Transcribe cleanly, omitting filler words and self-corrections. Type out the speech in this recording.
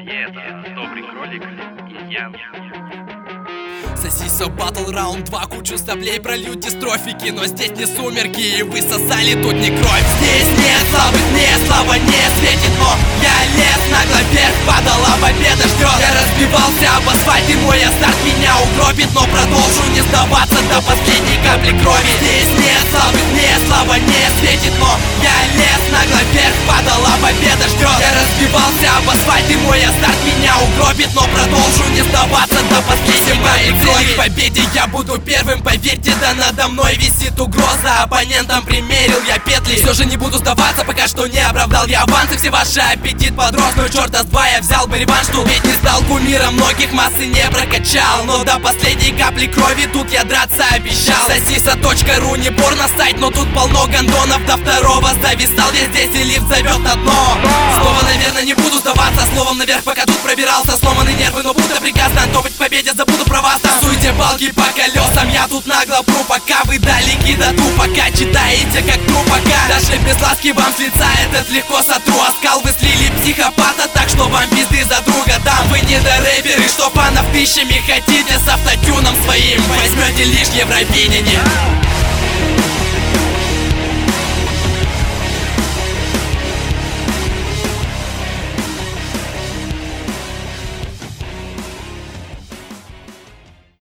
это Добрый Кролик и Ян. Сосиса батл раунд 2, кучу соплей пролью дистрофики. Но здесь не сумерки, и вы сосали тут не кровь. Здесь нет слабых, мне слава не светит, но я лез нагло вверх, падала победа ждет. Я разбивался об асфальт, и мой старт меня угробит, но продолжу не сдаваться до последней капли крови. Здесь нет слабых, мне слава не светит, но я лез нагло вверх, падала победа ждет. Я разбивался об асфальт, и мой старт меня угробит, но продолжу не сдаваться до последней капли крови. К победе я буду первым, поверьте, да надо мной висит угроза. Оппонентам примерил я петли, все же не буду сдаваться, пока что не оправдал я авансы. Все ваши аппетит подрос, но черта с два я взял бы реванш тут. Ведь не стал кумиром, многих массы не прокачал, но до последней капли крови тут я драться обещал. Сосиса.ру не порно сайт, но тут полно гондонов. До второго зависал я здесь, и лифт зовет на дно. Снова, наверное, не буду сдаваться, словом наверх, пока тут пробирался. Сломаны нервы, но будто приказано топать к победе, забуду про вас. Суйте палки по колесам, я тут нагло пру, пока вы далеки до ту, пока читаете как трупака. Даже без ласки вам с лица этот легко сотру, а скал вы слили психопата, так что вам пизды за друга дам. Вы не до рэперы, что фанов тысячами хотите с автотюном своим, возьмете лишь Евровидение.